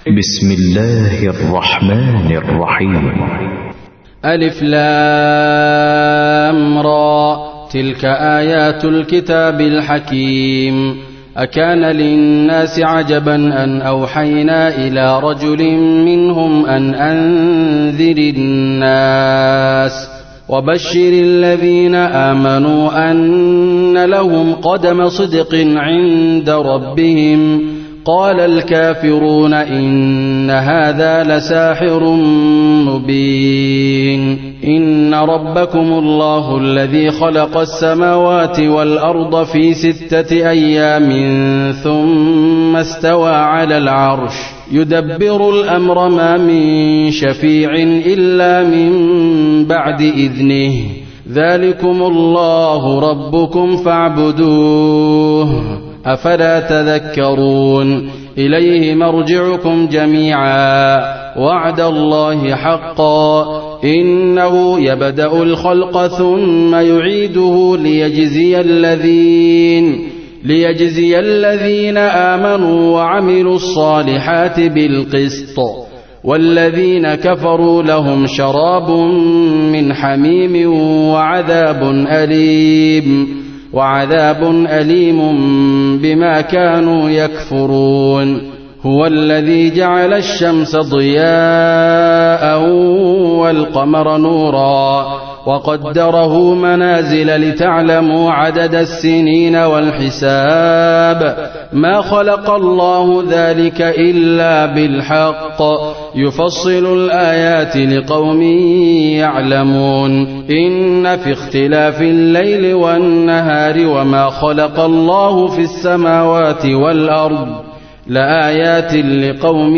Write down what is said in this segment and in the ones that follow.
بسم الله الرحمن الرحيم. ألف لام را، تلك آيات الكتاب الحكيم. أكان للناس عجبا أن أوحينا إلى رجل منهم أن أنذر الناس وبشر الذين آمنوا أن لهم قدم صدق عند ربهم. قال الكافرون إن هذا لساحر مبين. إن ربكم الله الذي خلق السماوات والأرض في 6 أيام ثم استوى على العرش يدبر الأمر ما من شفيع إلا من بعد إذنه. ذلكم الله ربكم فاعبدوه أفلا تذكرون. إليه مرجعكم جميعا وعد الله حقا إنه يبدأ الخلق ثم يعيده ليجزي الذين آمنوا وعملوا الصالحات بالقسط، والذين كفروا لهم شراب من حميم وعذاب أليم بما كانوا يكفرون. هو الذي جعل الشمس ضياء والقمر نورا وقدره منازل لتعلموا عدد السنين والحساب. ما خلق الله ذلك إلا بالحق يفصل الآيات لقوم يعلمون. إن في اختلاف الليل والنهار وما خلق الله في السماوات والأرض لآيات لقوم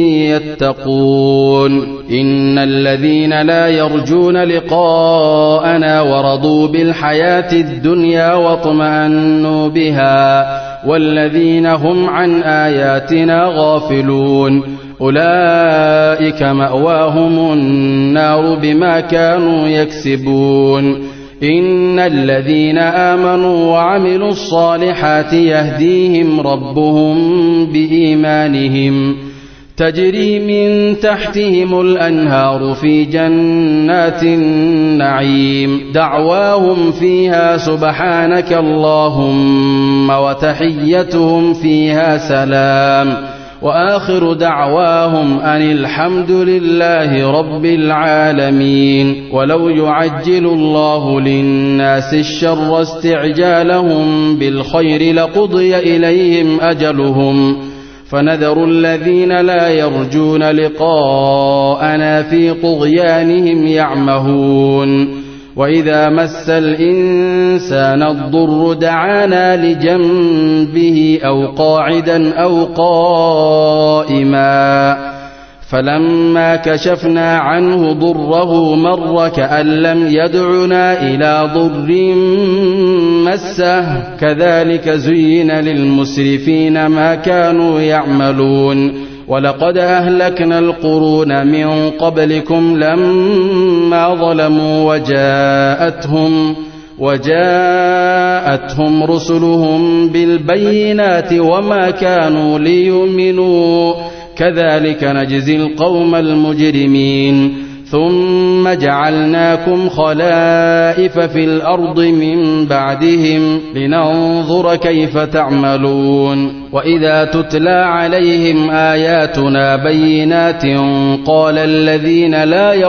يتقون. إن الذين لا يرجون لقاءنا ورضوا بالحياة الدنيا واطمأنوا بها والذين هم عن آياتنا غافلون أولئك مأواهم النار بما كانوا يكسبون. إن الذين آمنوا وعملوا الصالحات يهديهم ربهم بإيمانهم تجري من تحتهم الأنهار في جنات النعيم دعواهم فيها سبحانك اللهم وتحيتهم فيها سلام وآخر دعواهم أن الحمد لله رب العالمين. ولو يعجل الله للناس الشر استعجالهم بالخير لقضي إليهم أجلهم فنذر الذين لا يرجون لقاءنا في طغيانهم يعمهون. وإذا مس الإنسان الضر دعانا لجنبه أو قاعدا أو قائما فلما كشفنا عنه ضره مر كأن لم يدعنا إلى ضر مسه كذلك زين للمسرفين ما كانوا يعملون. ولقد أهلكنا القرون من قبلكم لما ظلموا وجاءتهم رسلهم بالبينات وما كانوا ليؤمنوا كذلك نجزي القوم المجرمين. ثم جعلناكم خلائف في الأرض من بعدهم لننظر كيف تعملون. وإذا تتلى عليهم آياتنا بينات قال الذين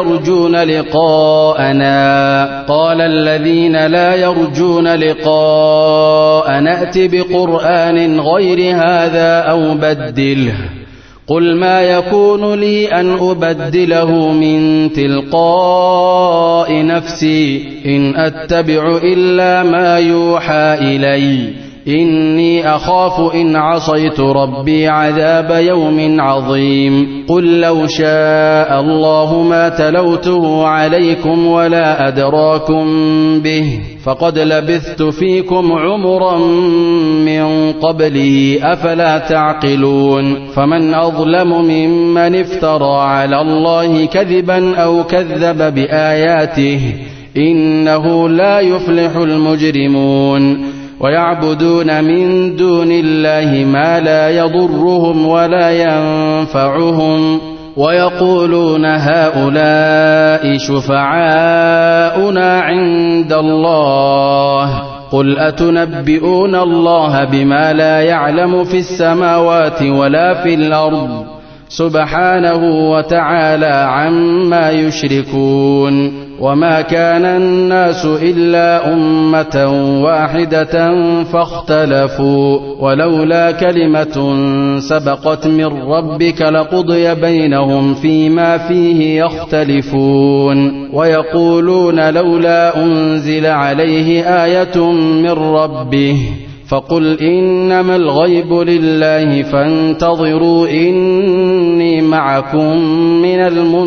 لا يرجون لقاءنا ائت بقرآن غير هذا أو بدله قل ما يكون لي أن أبدله من تلقاء نفسي إن أتبع إلا ما يوحى إلي إني أخاف إن عصيت ربي عذاب يوم عظيم. قل لو شاء الله ما تلوته عليكم ولا أدراكم به فقد لبثت فيكم عمرا من قبله أفلا تعقلون. فمن أظلم ممن افترى على الله كذبا أو كذب بآياته إنه لا يفلح المجرمون. ويعبدون من دون الله ما لا يضرهم ولا ينفعهم ويقولون هؤلاء شفعاؤنا عند الله قل أتنبئون الله بما لا يعلم في السماوات ولا في الأرض سبحانه وتعالى عما يشركون وما كان الناس إلا أمة واحدة فاختلفوا ولولا كلمة سبقت من ربك لقضي بينهم فيما فيه يختلفون ويقولون لولا أنزل عليه آية من ربه فقل إنما الغيب لله فانتظروا إني معكم من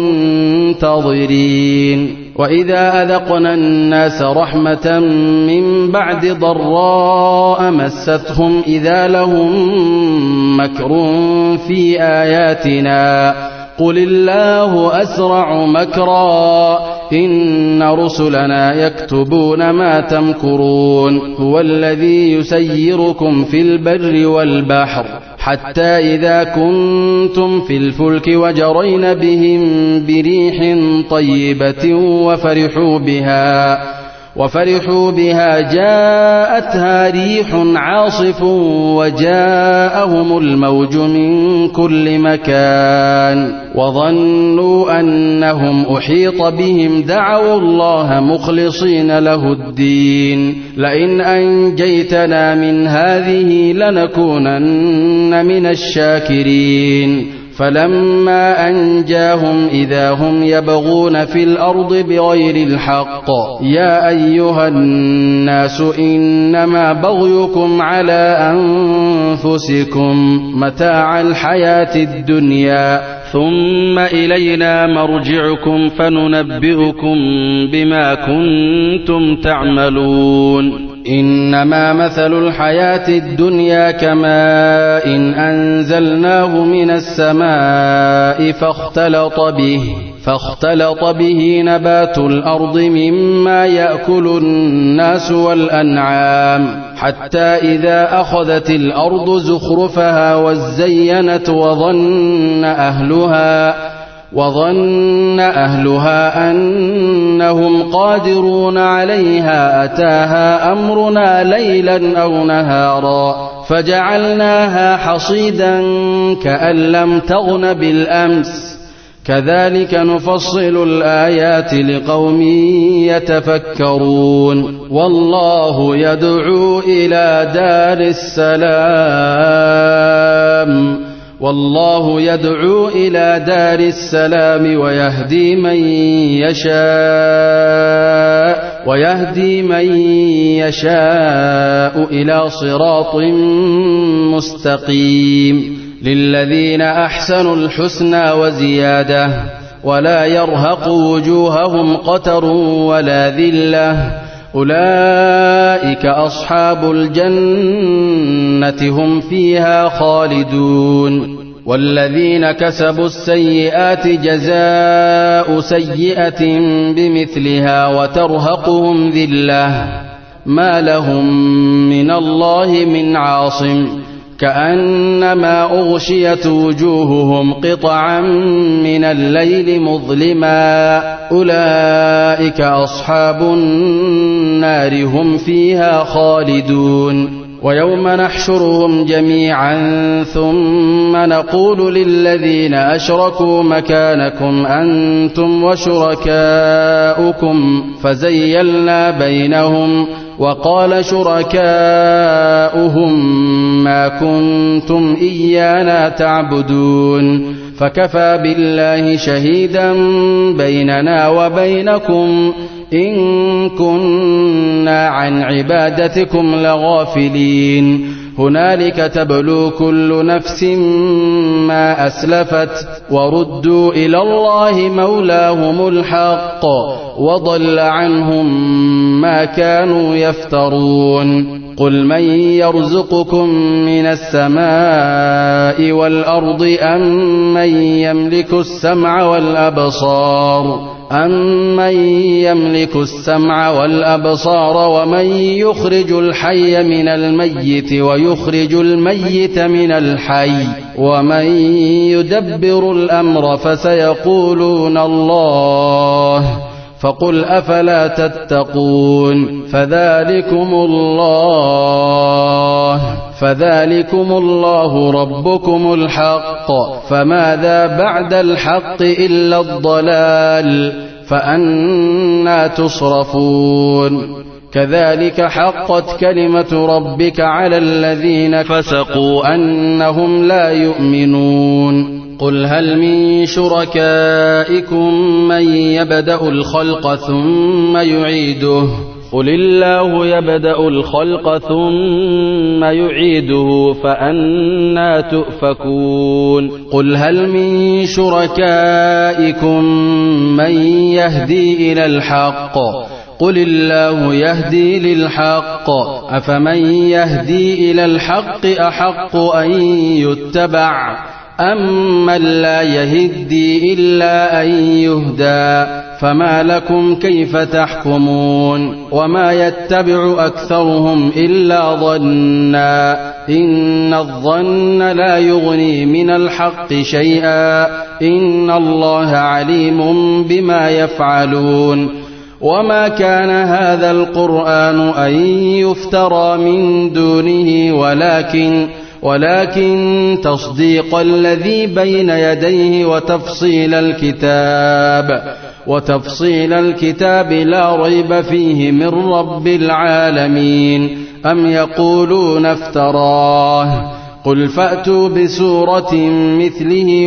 المنتظرين وإذا أذقنا الناس رحمة من بعد ضراء مستهم إذا لهم مكر في آياتنا قل الله أسرع مكرا إن رسلنا يكتبون ما تمكرون هو الذي يسيركم في البر والبحر حتى إذا كنتم في الفلك وجرين بهم بريح طيبة وفرحوا بها جاءتها ريح عاصف وجاءهم الموج من كل مكان وظنوا أنهم أحيط بهم دعوا الله مخلصين له الدين لئن أنجيتنا من هذه لنكونن من الشاكرين فلما أنجاهم إذا هم يبغون في الأرض بغير الحق يا أيها الناس إنما بغيكم على أنفسكم متاع الحياة الدنيا ثم إلينا مرجعكم فننبئكم بما كنتم تعملون إنما مثل الحياة الدنيا كماء أنزلناه من السماء فاختلط به نبات الأرض مما يأكل الناس والأنعام حتى إذا أخذت الأرض زخرفها وزينت وظن أهلها أنهم قادرون عليها أتاها أمرنا ليلا أو نهارا فجعلناها حصيدا كأن لم تغن بالأمس كذلك نفصل الآيات لقوم يتفكرون والله يدعو إلى دار السلام ويهدي من يشاء إلى صراط مستقيم للذين أحسنوا الحسنى وزيادة ولا يرهق وجوههم قتر ولا ذلة أولئك أصحاب الجنة هم فيها خالدون والذين كسبوا السيئات جزاء سيئة بمثلها وترهقهم ذلة ما لهم من الله من عاصم كأنما أغشيت وجوههم قطعا من الليل مظلما أولئك أصحاب النار هم فيها خالدون ويوم نحشرهم جميعا ثم نقول للذين أشركوا مكانكم أنتم وشركاؤكم فزيلنا بينهم وقال شركاؤهم ما كنتم إيانا تعبدون فكفى بالله شهيدا بيننا وبينكم إن كنا عن عبادتكم لغافلين هنالك تبلو كل نفس ما أسلفت وردوا إلى الله مولاهم الحق وضل عنهم ما كانوا يفترون قل من يرزقكم من السماء والأرض أمن يملك السمع والأبصار ومن يخرج الحي من الميت ويخرج الميت من الحي ومن يدبر الأمر فسيقولون الله فقل أفلا تتقون فذلكم الله ربكم الحق فماذا بعد الحق إلا الضلال فأنى تصرفون كذلك حقت كلمة ربك على الذين فسقوا أنهم لا يؤمنون قل هل من شركائكم من يبدأ الخلق ثم يعيده قل الله يبدأ الخلق ثم يعيده فأنى تؤفكون قل هل من شركائكم من يهدي إلى الحق قل الله يهدي للحق أفمن يهدي إلى الحق أحق أن يتبع أمن لا يهدي إلا أن يهدى فما لكم كيف تحكمون وما يتبع أكثرهم إلا ظنا إن الظن لا يغني من الحق شيئا إن الله عليم بما يفعلون وما كان هذا القرآن أن يفترى من دونه ولكن تصديق الذي بين يديه وتفصيل الكتاب لا ريب فيه من رب العالمين أم يقولون افتراه قل فأتوا بسورة مثله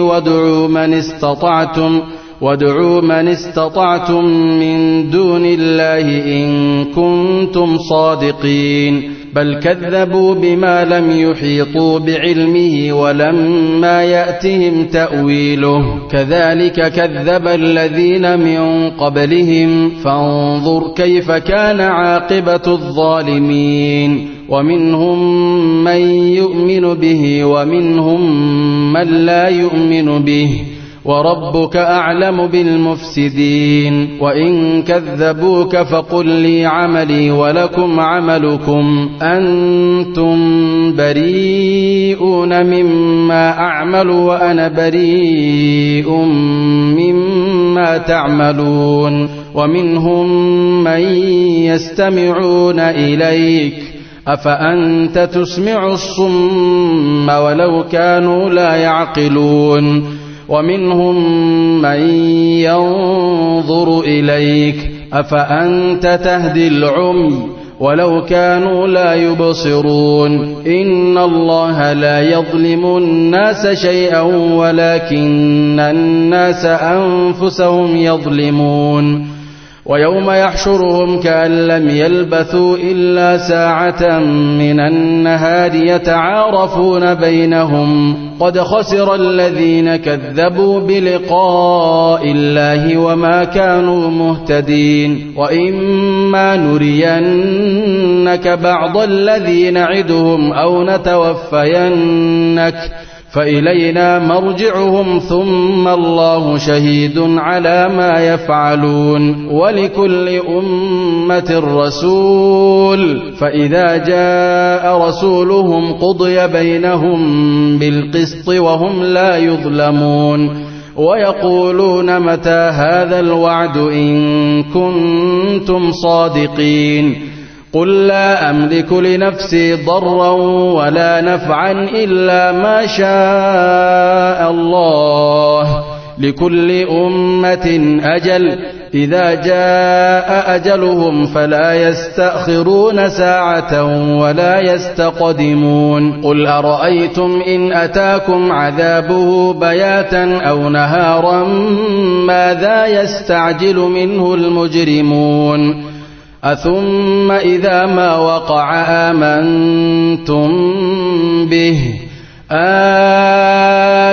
وادعوا من استطعتم من دون الله إن كنتم صادقين بل كذبوا بما لم يحيطوا بعلمه ولما يأتهم تأويله كذلك كذب الذين من قبلهم فانظر كيف كان عاقبة الظالمين ومنهم من يؤمن به ومنهم من لا يؤمن به وربك أعلم بالمفسدين وإن كذبوك فقل لي عملي ولكم عملكم أنتم بريئون مما أعمل وأنا بريء مما تعملون ومنهم من يستمعون إليك أفأنت تسمع الصم ولو كانوا لا يعقلون ومنهم من ينظر إليك أفأنت تهدي العمي ولو كانوا لا يبصرون إن الله لا يظلم الناس شيئا ولكن الناس أنفسهم يظلمون ويوم يحشرهم كأن لم يلبثوا إلا ساعة من النهار يتعارفون بينهم قد خسر الذين كذبوا بلقاء الله وما كانوا مهتدين وإما نرينك بعض الذي نعدهم أو نتوفينك فإلينا مرجعهم ثم الله شهيد على ما يفعلون ولكل أمة رسول فإذا جاء رسولهم قضي بينهم بالقسط وهم لا يظلمون ويقولون متى هذا الوعد إن كنتم صادقين قل لا أملك لنفسي ضرا ولا نفعا إلا ما شاء الله لكل أمة أجل إذا جاء أجلهم فلا يستأخرون ساعة ولا يستقدمون قل أرأيتم إن أتاكم عذابه بياتا أو نهارا ماذا يستعجل منه المجرمون أثم إذا ما وقع آمنتم به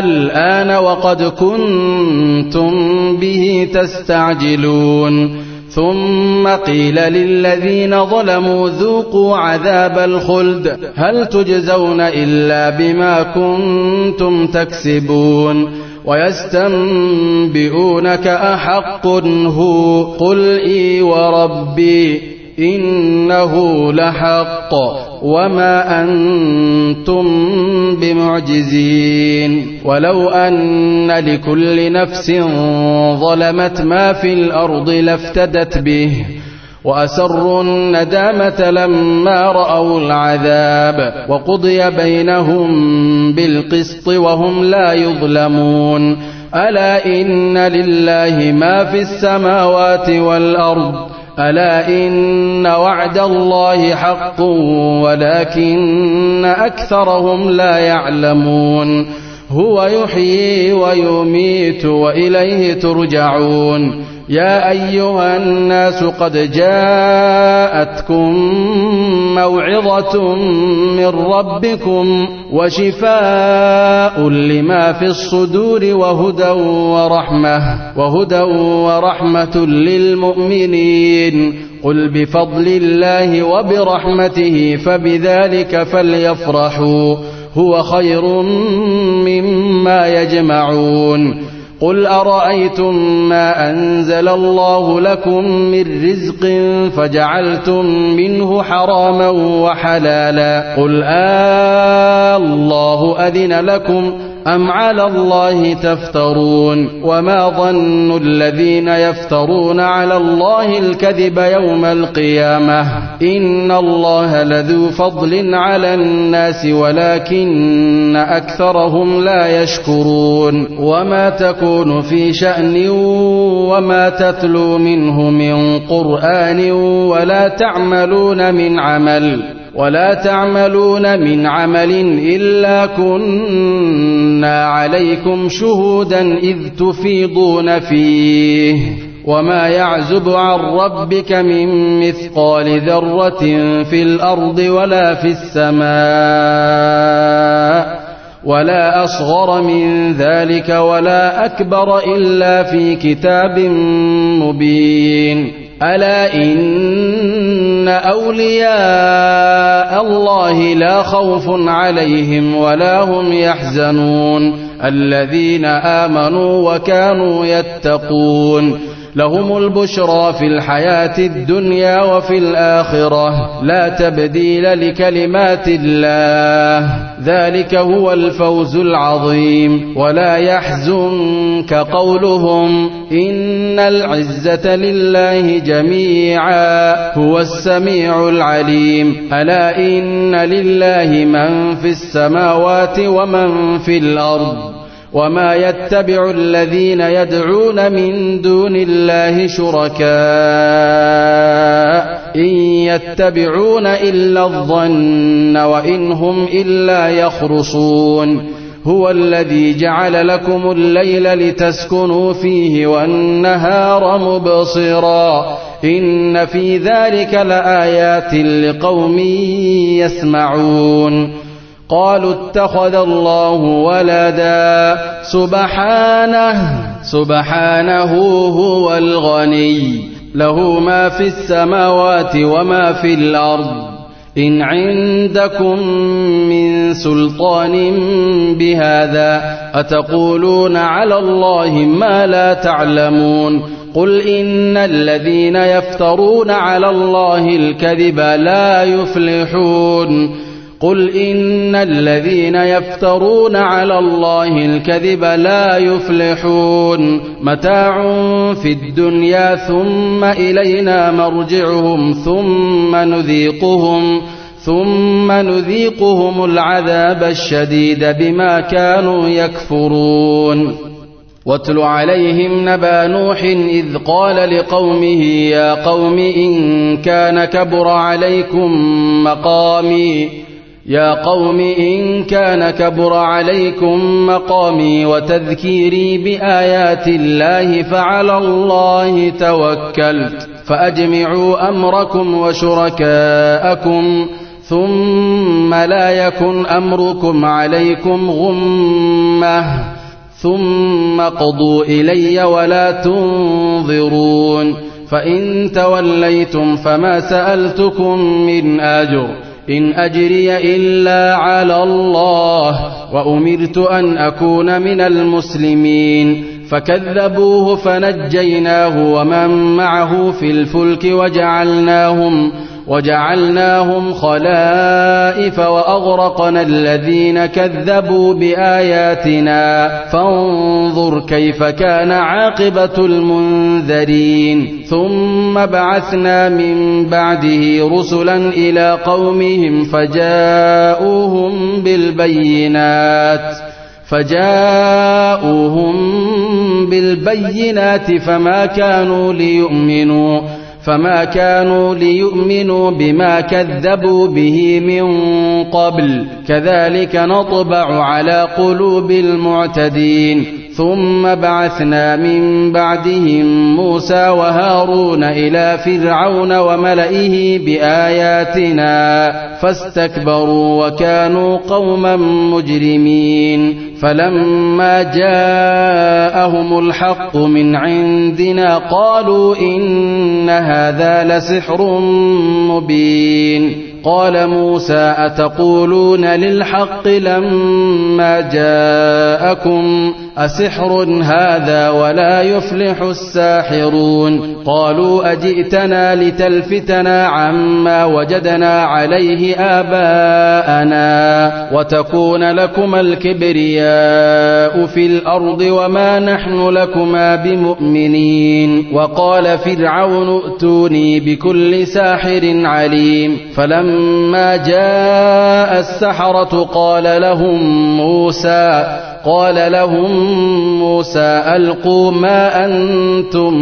الآن وقد كنتم به تستعجلون ثم قيل للذين ظلموا ذوقوا عذاب الخلد هل تجزون إلا بما كنتم تكسبون ويستنبئونك أحق هو قل إي وربي إنه لحق وما أنتم بمعجزين ولو أن لكل نفس ظلمت ما في الأرض لافتدت به وأسروا الندامة لما رأوا العذاب وقضي بينهم بالقسط وهم لا يظلمون ألا إن لله ما في السماوات والأرض ألا إن وعد الله حق ولكن أكثرهم لا يعلمون هو يحيي ويميت وإليه ترجعون يا أيها الناس قد جاءتكم موعظة من ربكم وشفاء لما في الصدور وهدى ورحمة للمؤمنين قل بفضل الله وبرحمته فبذلك فليفرحوا هو خير مما يجمعون قل أرأيتم ما أنزل الله لكم من رزق فجعلتم منه حراما وحلالا قل الله أذن لكم أم على الله تفترون وما ظن الذين يفترون على الله الكذب يوم القيامة إن الله لذو فضل على الناس ولكن أكثرهم لا يشكرون وما تكون في شأن وما تتلو منه من قرآن ولا تعملون من عمل إلا كنا عليكم شهودا إذ تفيضون فيه وما يعزب عن ربك من مثقال ذرة في الأرض ولا في السماء ولا أصغر من ذلك ولا أكبر إلا في كتاب مبين ألا إن أولياء الله لا خوف عليهم ولا هم يحزنون الذين آمنوا وكانوا يتقون لهم البشرى في الحياة الدنيا وفي الآخرة لا تبديل لكلمات الله ذلك هو الفوز العظيم ولا يحزنك قولهم إن العزة لله جميعا هو السميع العليم ألا إن لله من في السماوات ومن في الأرض وما يتبع الذين يدعون من دون الله شركاء إن يتبعون إلا الظن وإن هم إلا يخرصون هو الذي جعل لكم الليل لتسكنوا فيه والنهار مبصرا إن في ذلك لآيات لقوم يسمعون قالوا اتخذ الله ولدا سبحانه هو الغني له ما في السماوات وما في الأرض إن عندكم من سلطان بهذا أتقولون على الله ما لا تعلمون قل إن الذين يفترون على الله الكذب لا يفلحون قل إن الذين يفترون على الله الكذب لا يفلحون متاع في الدنيا ثم إلينا مرجعهم ثم نذيقهم العذاب الشديد بما كانوا يكفرون واتل عليهم نبأ نوح إذ قال لقومه يا قوم إن كان كبر عليكم مقامي وتذكيري بآيات الله فعلى الله توكلت فأجمعوا أمركم وشركاءكم ثم لا يكن أمركم عليكم غمة ثم قضوا إلي ولا تنظرون فإن توليتم فما سألتكم من أجر إن أجري إلا على الله وأمرت أن أكون من المسلمين فكذبوه فنجيناه ومن معه في الفلك وجعلناهم خلائف وأغرقنا الذين كذبوا بآياتنا فانظر كيف كان عاقبة المنذرين ثم بعثنا من بعده رسلا إلى قومهم فجاءوهم بالبينات فما كانوا ليؤمنوا بما كذبوا به من قبل كذلك نطبع على قلوب المعتدين ثم بعثنا من بعدهم موسى وهارون إلى فرعون وملئه بآياتنا فاستكبروا وكانوا قوما مجرمين فلما جاءهم الحق من عندنا قالوا إن هذا لسحر مبين قال موسى أتقولون للحق لما جاءكم أسحر هذا ولا يفلح الساحرون قالوا أجئتنا لتلفتنا عما وجدنا عليه آباءنا وتكون لكما الكبرياء في الأرض وما نحن لكما بمؤمنين وقال فرعون ائتوني بكل ساحر عليم فلما جاء السحرة قال لهم موسى ألقوا ما أنتم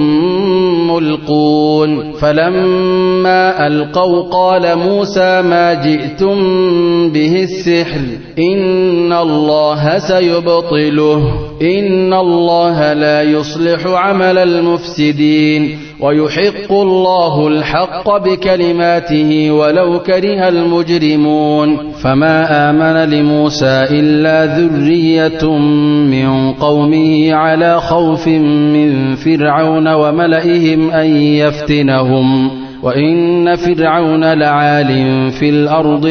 ملقون فلما ألقوا قال موسى ما جئتم به السحر إن الله سيبطله إن الله لا يصلح عمل المفسدين ويحق الله الحق بكلماته ولو كره المجرمون فما آمن لموسى إلا ذرية من قومه على خوف من فرعون وملئهم أن يفتنهم وإن فرعون لعال في الأرض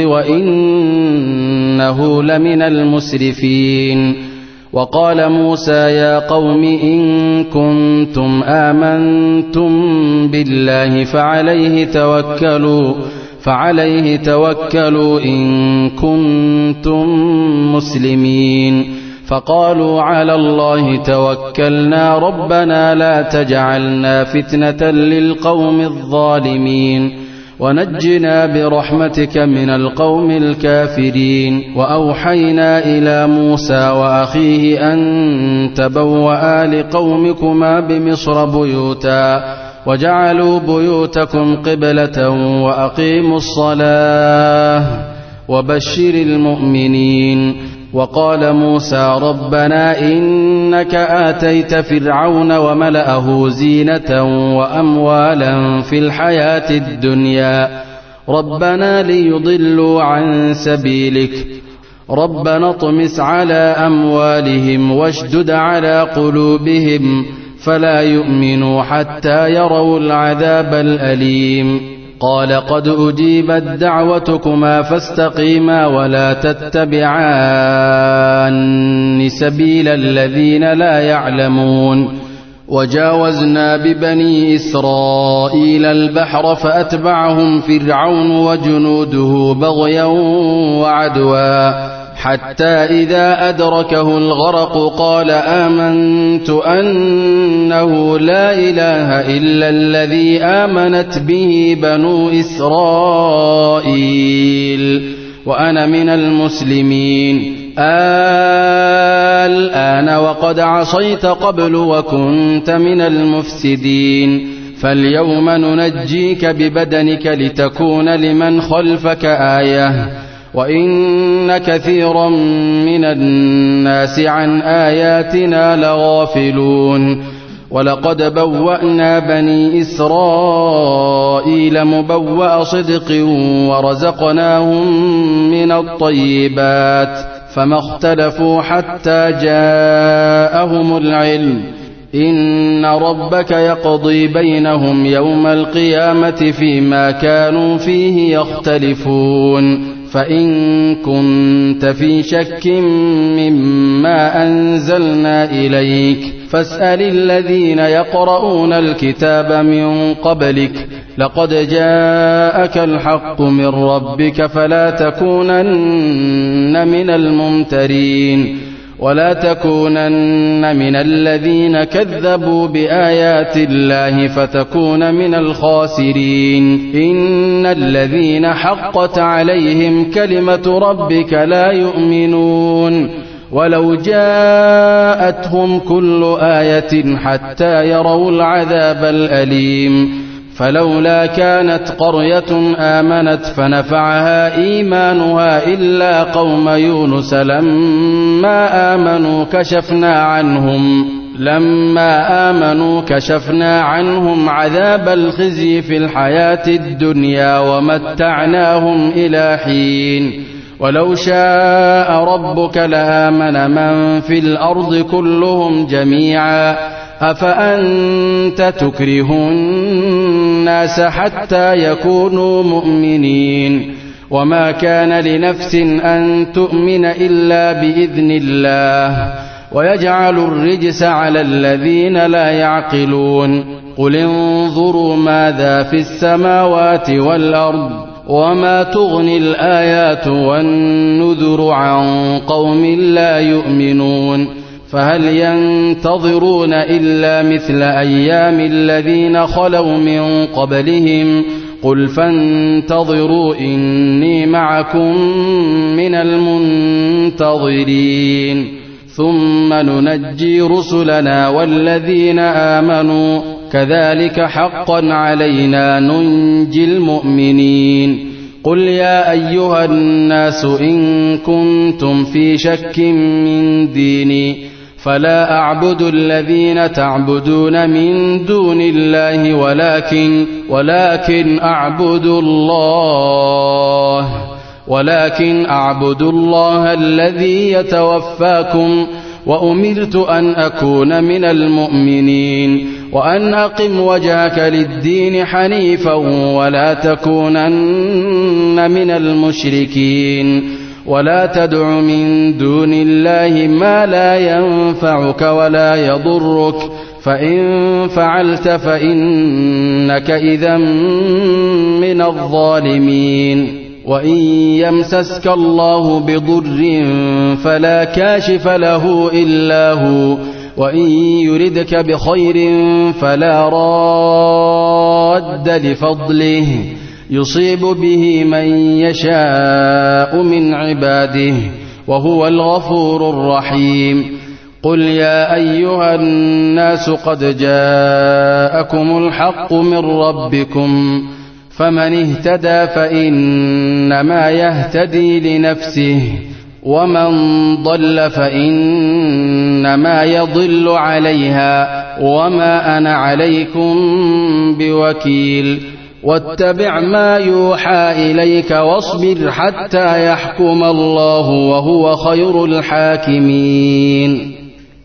وإنه لمن المسرفين وقال موسى يا قوم إن كنتم آمنتم بالله فعليه توكلوا إن كنتم مسلمين فقالوا على الله توكلنا ربنا لا تجعلنا فتنة للقوم الظالمين ونجنا برحمتك من القوم الكافرين وأوحينا إلى موسى وأخيه أن تبوأ لقومكما بمصر بيوتا وجعلوا بيوتكم قبلة وأقيموا الصلاة وبشر المؤمنين وقال موسى ربنا إنك آتيت فرعون وملأه زينة وأموالا في الحياة الدنيا ربنا ليضلوا عن سبيلك ربنا اطمس على أموالهم واشدد على قلوبهم فلا يؤمنوا حتى يروا العذاب الأليم قال قد أجيبت دعوتكما فاستقيما ولا تتبعان سبيل الذين لا يعلمون وجاوزنا ببني إسرائيل البحر فأتبعهم فرعون وجنوده بغيا وعدوا حتى إذا أدركه الغرق قال آمنت أنه لا إله إلا الذي آمنت به بنو إسرائيل وأنا من المسلمين الآن وقد عصيت قبل وكنت من المفسدين فاليوم ننجيك ببدنك لتكون لمن خلفك آية وإن كثيرا من الناس عن آياتنا لغافلون ولقد بوأنا بني إسرائيل مبوأ صدق ورزقناهم من الطيبات فما اختلفوا حتى جاءهم العلم إن ربك يقضي بينهم يوم القيامة فيما كانوا فيه يختلفون فإن كنت في شك مما أنزلنا إليك فاسأل الذين يقرؤون الكتاب من قبلك لقد جاءك الحق من ربك فلا تكونن من الممترين ولا تكونن من الذين كذبوا بآيات الله فتكون من الخاسرين إن الذين حقت عليهم كلمة ربك لا يؤمنون ولو جاءتهم كل آية حتى يروا العذاب الأليم فلولا كانت قرية آمنت فنفعها إيمانها إلا قوم يونس لما آمنوا كشفنا عنهم عذاب الخزي في الحياة الدنيا ومتعناهم إلى حين ولو شاء ربك لآمن من في الأرض كلهم جميعا أفأنت تكره الناس حتى يكونوا مؤمنين وما كان لنفس أن تؤمن إلا بإذن الله ويجعل الرجس على الذين لا يعقلون قل انظروا ماذا في السماوات والأرض وما تغني الآيات والنذر عن قوم لا يؤمنون فهل ينتظرون إلا مثل أيام الذين خلوا من قبلهم قل فانتظروا إني معكم من المنتظرين ثم ننجي رسلنا والذين آمنوا كذلك حقا علينا ننجي المؤمنين قل يا أيها الناس إن كنتم في شك من ديني فلا أعبد الذين تعبدون من دون الله ولكن أعبد الله الذي يتوفاكم وأمرت أن أكون من المؤمنين وأن أقم وجهك للدين حنيفا ولا تكونن من المشركين ولا تدع من دون الله ما لا ينفعك ولا يضرك فإن فعلت فإنك إذا من الظالمين وإن يمسسك الله بضر فلا كاشف له إلا هو وإن يردك بخير فلا راد لفضله يصيب به من يشاء من عباده وهو الغفور الرحيم قل يا أيها الناس قد جاءكم الحق من ربكم فمن اهتدى فإنما يهتدي لنفسه ومن ضل فإنما يضل عليها وما أنا عليكم بوكيل واتبع ما يوحى إليك واصبر حتى يحكم الله وهو خير الحاكمين